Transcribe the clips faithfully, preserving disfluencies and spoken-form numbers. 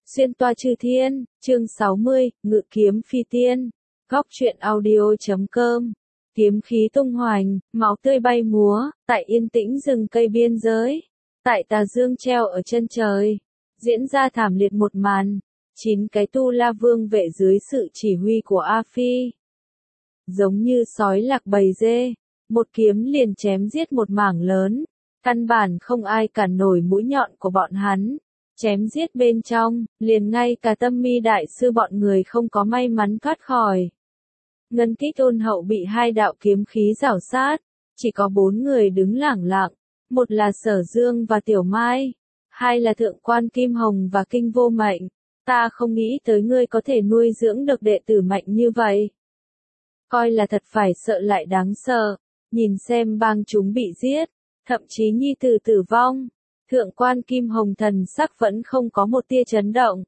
Xuyên toa chư thiên, chương sáu mươi, ngự kiếm phi tiên. Góc truyện audio.com. Kiếm khí tung hoành, máu tươi bay múa, tại yên tĩnh rừng cây biên giới. Tại tà dương treo ở chân trời. Diễn ra thảm liệt một màn. Chín cái tu la vương vệ dưới sự chỉ huy của A Phi. Giống như sói lạc bầy dê. Một kiếm liền chém giết một mảng lớn. Căn bản không ai cản nổi mũi nhọn của bọn hắn. Chém giết bên trong, liền ngay cả Tâm Mi đại sư bọn người không có may mắn thoát khỏi. Ngân Kích ôn hậu bị hai đạo kiếm khí rảo sát, chỉ có bốn người đứng lẳng lặng, một là Sở Dương và Tiểu Mai, hai là Thượng quan Kim Hồng và Kinh Vô Mệnh. Ta không nghĩ tới ngươi có thể nuôi dưỡng được đệ tử mạnh như vậy. Coi là thật phải sợ lại đáng sợ, nhìn xem bang chúng bị giết, thậm chí nhi tử tử vong. Thượng quan Kim Hồng thần sắc vẫn không có một tia chấn động,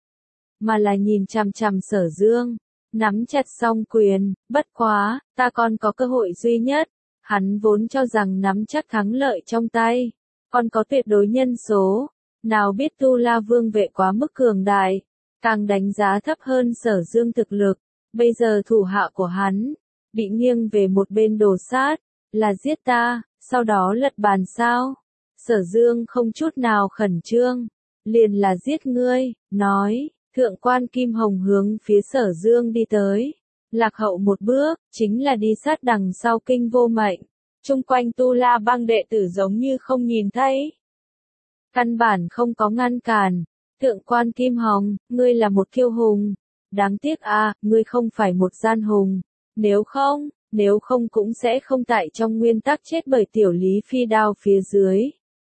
mà là nhìn chằm chằm Sở Dương, nắm chặt song quyền, bất quá, ta còn có cơ hội duy nhất. Hắn vốn cho rằng nắm chắc thắng lợi trong tay, còn có tuyệt đối nhân số, nào biết Tu La Vương vệ quá mức cường đại, càng đánh giá thấp hơn Sở Dương thực lực. Bây giờ thủ hạ của hắn bị nghiêng về một bên đổ sát, là giết ta, sau đó lật bàn sao? Sở Dương không chút nào khẩn trương, liền là giết ngươi, nói. Thượng quan Kim Hồng hướng phía Sở Dương đi tới, lạc hậu một bước, chính là đi sát đằng sau Kinh Vô Mệnh. Chung quanh Tu La bang đệ tử giống như không nhìn thấy, căn bản không có ngăn cản. Thượng quan Kim Hồng, ngươi là một kiêu hùng, đáng tiếc à, ngươi không phải một gian hùng, nếu không, nếu không cũng sẽ không tại trong nguyên tắc chết bởi tiểu Lý Phi đao phía dưới.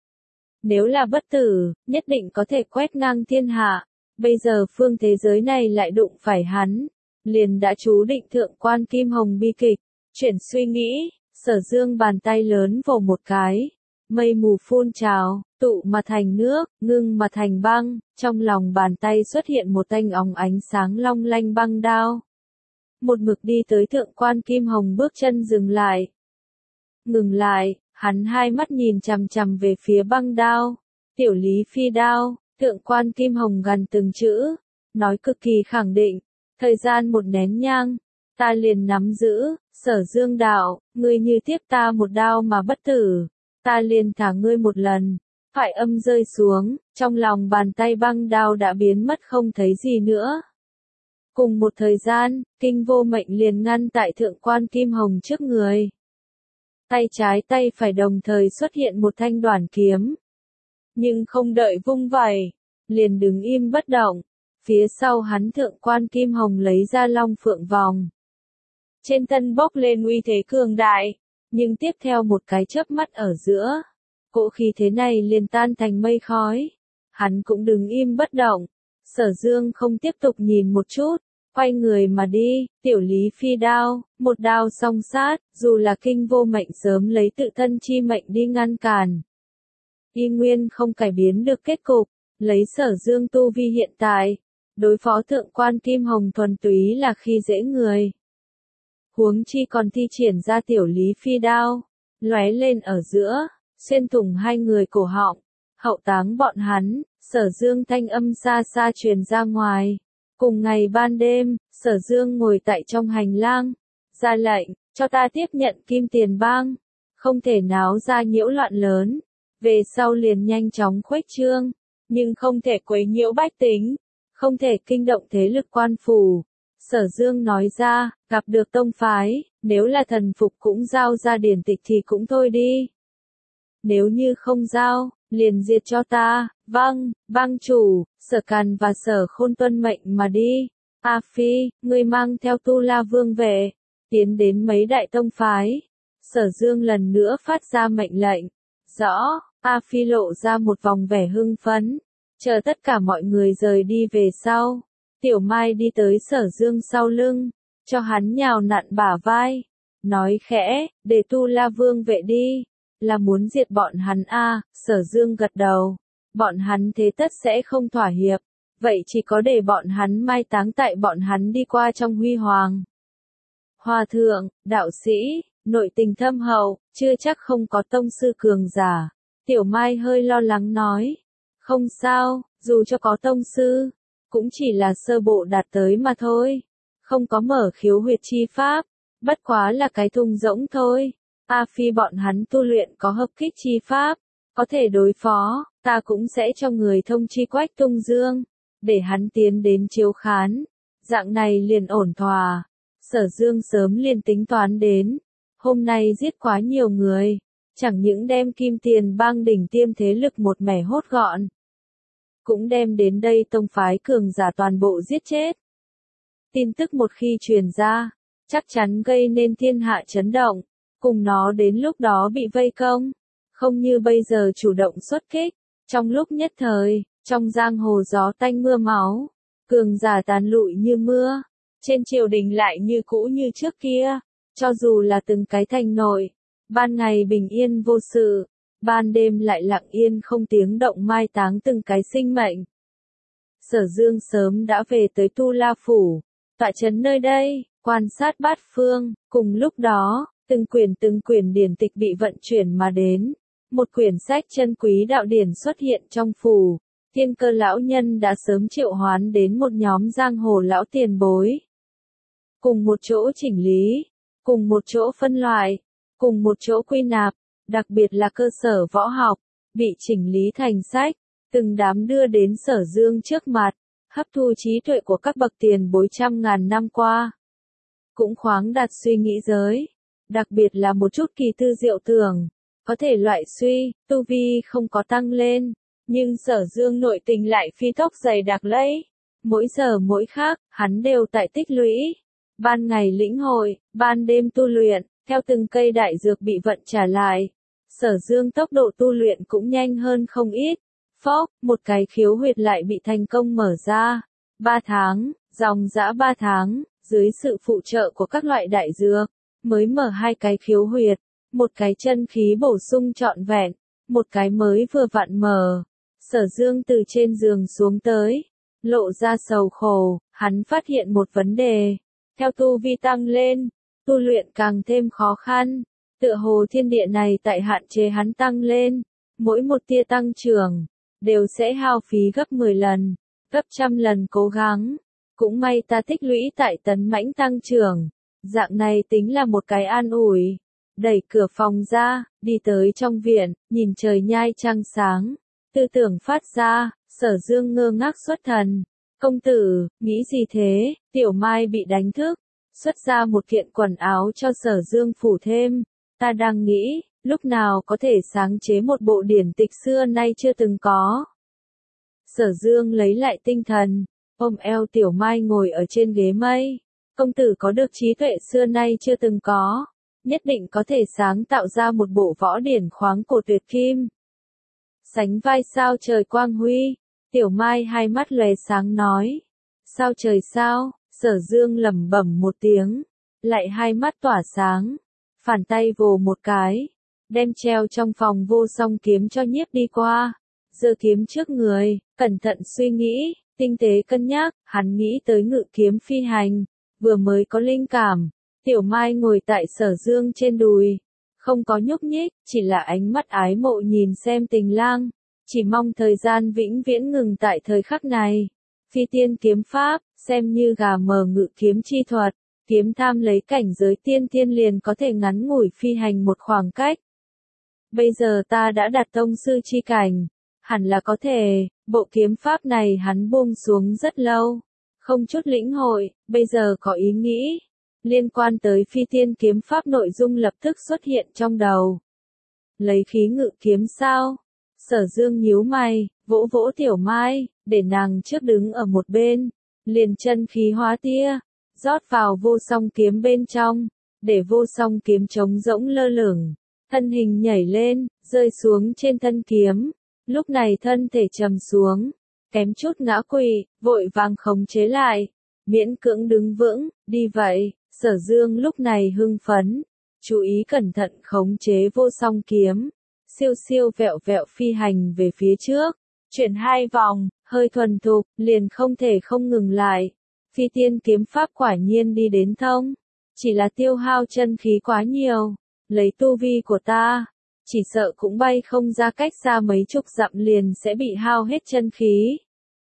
Nếu là bất tử, nhất định có thể quét ngang thiên hạ. Bây giờ phương thế giới này lại đụng phải hắn, liền đã chú định Thượng quan Kim Hồng bi kịch. Chuyển suy nghĩ, Sở Dương bàn tay lớn vồ một cái, mây mù phun trào, tụ mà thành nước, ngưng mà thành băng. Trong lòng bàn tay xuất hiện một thanh óng ánh sáng long lanh băng đao. Một mực đi tới Thượng quan Kim Hồng bước chân dừng lại. Ngừng lại. Hắn hai mắt nhìn chằm chằm về phía băng đao, tiểu Lý Phi đao. Thượng quan Kim Hồng gần từng chữ, nói cực kỳ khẳng định, thời gian một nén nhang, ta liền nắm giữ. Sở Dương đạo, ngươi như tiếp ta một đao mà bất tử, ta liền thả ngươi một lần. Thoại âm rơi xuống, trong lòng bàn tay băng đao đã biến mất không thấy gì nữa. Cùng một thời gian, Kinh Vô Mệnh liền ngăn tại Thượng quan Kim Hồng trước người. Tay trái tay phải đồng thời xuất hiện một thanh đoản kiếm. Nhưng không đợi vung vẩy, liền đứng im bất động. Phía sau hắn Thượng quan Kim Hồng lấy ra Long Phượng vòng. Trên thân bốc lên uy thế cường đại, nhưng tiếp theo một cái chớp mắt ở giữa, cỗ khí thế này liền tan thành mây khói. Hắn cũng đứng im bất động. Sở Dương không tiếp tục nhìn một chút, quay người mà đi. Tiểu Lý Phi đao, một đao song sát, dù là Kinh Vô Mệnh sớm lấy tự thân chi mệnh đi ngăn cản, y nguyên không cải biến được kết cục. Lấy Sở Dương tu vi hiện tại, đối phó Thượng quan Kim Hồng thuần túy là khi dễ người. Huống chi còn thi triển ra tiểu Lý Phi đao, lóe lên ở giữa, xuyên thủng hai người cổ họng, hậu táng bọn hắn. Sở Dương thanh âm xa xa truyền ra ngoài. Cùng ngày ban đêm, Sở Dương ngồi tại trong hành lang, ra lệnh, cho ta tiếp nhận Kim Tiền Bang, không thể náo ra nhiễu loạn lớn, về sau liền nhanh chóng khuếch trương, nhưng không thể quấy nhiễu bách tính, không thể kinh động thế lực quan phủ. Sở Dương nói ra, gặp được tông phái, nếu là thần phục cũng giao ra điển tịch thì cũng thôi đi. Nếu như không giao, liền diệt cho ta. Vâng, bang chủ. Sở Càn và Sở Khôn tuân mệnh mà đi. A Phi, ngươi mang theo Tu La Vương về, tiến đến mấy đại tông phái. Sở Dương lần nữa phát ra mệnh lệnh. Rõ. A Phi lộ ra một vòng vẻ hưng phấn. Chờ tất cả mọi người rời đi về sau, Tiểu Mai đi tới Sở Dương sau lưng, cho hắn nhào nặn bả vai, nói khẽ, để Tu La Vương vệ đi, là muốn diệt bọn hắn a. À? Sở Dương gật đầu, bọn hắn thế tất sẽ không thỏa hiệp, vậy chỉ có để bọn hắn mai táng tại bọn hắn đi qua trong huy hoàng. Hòa thượng, đạo sĩ, nội tình thâm hậu, chưa chắc không có tông sư cường giả. Tiểu Mai hơi lo lắng nói, không sao, dù cho có tông sư, cũng chỉ là sơ bộ đạt tới mà thôi. Không có mở khiếu huyệt chi pháp, bất quá là cái thùng rỗng thôi. A phi bọn hắn tu luyện có hợp kích chi pháp, có thể đối phó, ta cũng sẽ cho người thông chi Quách Tung Dương, để hắn tiến đến chiếu khán. Dạng này liền ổn thỏa. Sở Dương sớm liền tính toán đến, hôm nay giết quá nhiều người, chẳng những đem Kim Tiền Bang đỉnh tiêm thế lực một mẻ hốt gọn, cũng đem đến đây tông phái cường giả toàn bộ giết chết. Tin tức một khi truyền ra, chắc chắn gây nên thiên hạ chấn động, cùng nó đến lúc đó bị vây công, không như bây giờ chủ động xuất kích. Trong lúc nhất thời, trong giang hồ gió tanh mưa máu, cường giả tàn lụi như mưa, trên triều đình lại như cũ như trước kia, cho dù là từng cái thành nội, ban ngày bình yên vô sự, ban đêm lại lặng yên không tiếng động mai táng từng cái sinh mệnh. Sở Dương sớm đã về tới Tu La Phủ, tọa trấn nơi đây, quan sát bát phương, cùng lúc đó, từng quyển từng quyển điển tịch bị vận chuyển mà đến. Một quyển sách chân quý đạo điển xuất hiện trong phủ, Thiên Cơ lão nhân đã sớm triệu hoán đến một nhóm giang hồ lão tiền bối. Cùng một chỗ chỉnh lý, cùng một chỗ phân loại, cùng một chỗ quy nạp, đặc biệt là cơ sở võ học, bị chỉnh lý thành sách, từng đám đưa đến Sở Dương trước mặt, hấp thu trí tuệ của các bậc tiền bối trăm ngàn năm qua. Cũng khoáng đạt suy nghĩ giới, đặc biệt là một chút kỳ tư diệu tưởng, có thể loại suy, tu vi không có tăng lên, nhưng Sở Dương nội tình lại phi tốc dày đặc lấy. Mỗi giờ mỗi khác, hắn đều tại tích lũy. Ban ngày lĩnh hội, ban đêm tu luyện, theo từng cây đại dược bị vận trả lại. Sở Dương tốc độ tu luyện cũng nhanh hơn không ít. Phốc, một cái khiếu huyệt lại bị thành công mở ra. Ba tháng, dòng dã ba tháng, dưới sự phụ trợ của các loại đại dược, mới mở hai cái khiếu huyệt. Một cái chân khí bổ sung trọn vẹn, một cái mới vừa vặn mở. Sở Dương từ trên giường xuống tới, lộ ra sầu khổ, hắn phát hiện một vấn đề. Theo tu vi tăng lên, tu luyện càng thêm khó khăn, tựa hồ thiên địa này tại hạn chế hắn tăng lên, mỗi một tia tăng trưởng, đều sẽ hao phí gấp mười lần, gấp trăm lần cố gắng. Cũng may ta tích lũy tại tấn mãnh tăng trưởng, dạng này tính là một cái an ủi. Đẩy cửa phòng ra, đi tới trong viện, nhìn trời nhai trăng sáng, tư tưởng phát ra, Sở Dương ngơ ngác xuất thần. Công tử, nghĩ gì thế? Tiểu Mai bị đánh thức, xuất ra một kiện quần áo cho Sở Dương phủ thêm. Ta đang nghĩ, lúc nào có thể sáng chế một bộ điển tịch xưa nay chưa từng có. Sở Dương lấy lại tinh thần, ôm eo Tiểu Mai ngồi ở trên ghế mây. Công tử có được trí tuệ xưa nay chưa từng có, nhất định có thể sáng tạo ra một bộ võ điển khoáng cổ tuyệt kim. Sánh vai sao trời quang huy, Tiểu Mai hai mắt lóe sáng nói. Sao trời sao? Sở Dương lẩm bẩm một tiếng, lại hai mắt tỏa sáng, phản tay vồ một cái, đem treo trong phòng vô song kiếm cho nhiếp đi qua, giơ kiếm trước người, cẩn thận suy nghĩ, tinh tế cân nhắc, hắn nghĩ tới ngự kiếm phi hành, vừa mới có linh cảm. Tiểu Mai ngồi tại Sở Dương trên đùi, không có nhúc nhích, chỉ là ánh mắt ái mộ nhìn xem Tình Lang, chỉ mong thời gian vĩnh viễn ngừng tại thời khắc này. Phi tiên kiếm pháp, xem như gà mờ ngự kiếm chi thuật, kiếm tham lấy cảnh giới tiên tiên liền có thể ngắn ngủi phi hành một khoảng cách. Bây giờ ta đã đạt tông sư chi cảnh, hẳn là có thể, bộ kiếm pháp này hắn buông xuống rất lâu, không chút lĩnh hội, bây giờ có ý nghĩ. Liên quan tới phi tiên kiếm pháp nội dung lập tức xuất hiện trong đầu. Lấy khí ngự kiếm sao? Sở Dương nhíu mày, vỗ vỗ Tiểu Mai, để nàng trước đứng ở một bên, liền chân khí hóa tia, rót vào vô song kiếm bên trong, để vô song kiếm trống rỗng lơ lửng, thân hình nhảy lên, rơi xuống trên thân kiếm, lúc này thân thể trầm xuống, kém chút ngã quỵ, vội vàng khống chế lại, miễn cưỡng đứng vững, đi vậy. Sở Dương lúc này hưng phấn, chú ý cẩn thận khống chế vô song kiếm, siêu siêu vẹo vẹo phi hành về phía trước, chuyển hai vòng, hơi thuần thục, liền không thể không ngừng lại. Phi tiên kiếm pháp quả nhiên đi đến thông, chỉ là tiêu hao chân khí quá nhiều, lấy tu vi của ta, chỉ sợ cũng bay không ra cách xa mấy chục dặm liền sẽ bị hao hết chân khí.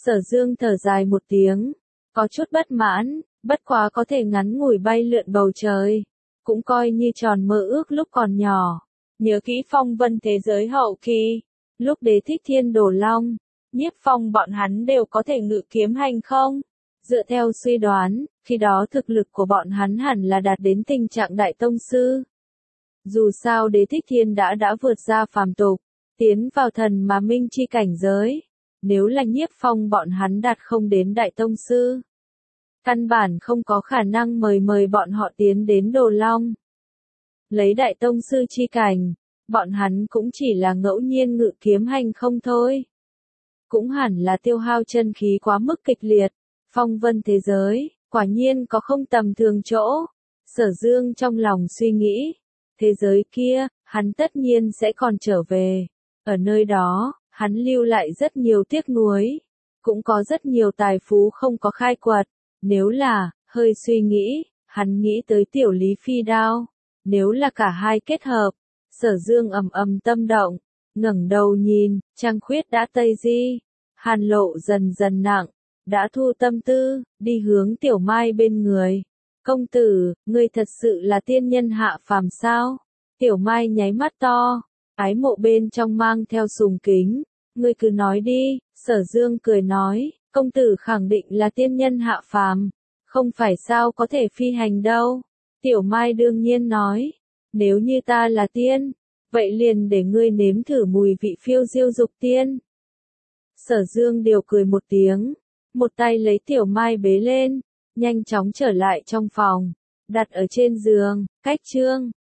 Sở Dương thở dài một tiếng, có chút bất mãn, bất quá có thể ngắn ngủi bay lượn bầu trời, cũng coi như tròn mơ ước lúc còn nhỏ. Nhớ kỹ phong vân thế giới hậu kỳ, lúc Đế Thích Thiên đổ long, Nhiếp Phong bọn hắn đều có thể ngự kiếm hành không? Dựa theo suy đoán, khi đó thực lực của bọn hắn hẳn là đạt đến tình trạng đại tông sư. Dù sao Đế Thích Thiên đã đã vượt ra phàm tục, tiến vào thần mà minh chi cảnh giới. Nếu là Nhiếp Phong bọn hắn đạt không đến đại tông sư, căn bản không có khả năng mời mời bọn họ tiến đến Đồ Long. Lấy đại tông sư chi cảnh, bọn hắn cũng chỉ là ngẫu nhiên ngự kiếm hành không thôi. Cũng hẳn là tiêu hao chân khí quá mức kịch liệt. Phong vân thế giới, quả nhiên có không tầm thường chỗ. Sở Dương trong lòng suy nghĩ, thế giới kia, hắn tất nhiên sẽ còn trở về. Ở nơi đó, hắn lưu lại rất nhiều tiếc nuối, cũng có rất nhiều tài phú không có khai quật. Nếu là, hơi suy nghĩ, hắn nghĩ tới tiểu Lý Phi Đao. Nếu là cả hai kết hợp, Sở Dương ầm ầm tâm động, ngẩng đầu nhìn, trăng khuyết đã tây di, hàn lộ dần dần nặng, đã thu tâm tư, đi hướng Tiểu Mai bên người. Công tử, ngươi thật sự là tiên nhân hạ phàm sao? Tiểu Mai nháy mắt to, ái mộ bên trong mang theo sùng kính. Ngươi cứ nói đi, Sở Dương cười nói, công tử khẳng định là tiên nhân hạ phàm, không phải sao có thể phi hành đâu. Tiểu Mai đương nhiên nói, nếu như ta là tiên, vậy liền để ngươi nếm thử mùi vị phiêu diêu dục tiên. Sở Dương điều cười một tiếng, một tay lấy Tiểu Mai bế lên, nhanh chóng trở lại trong phòng, đặt ở trên giường, cách chương.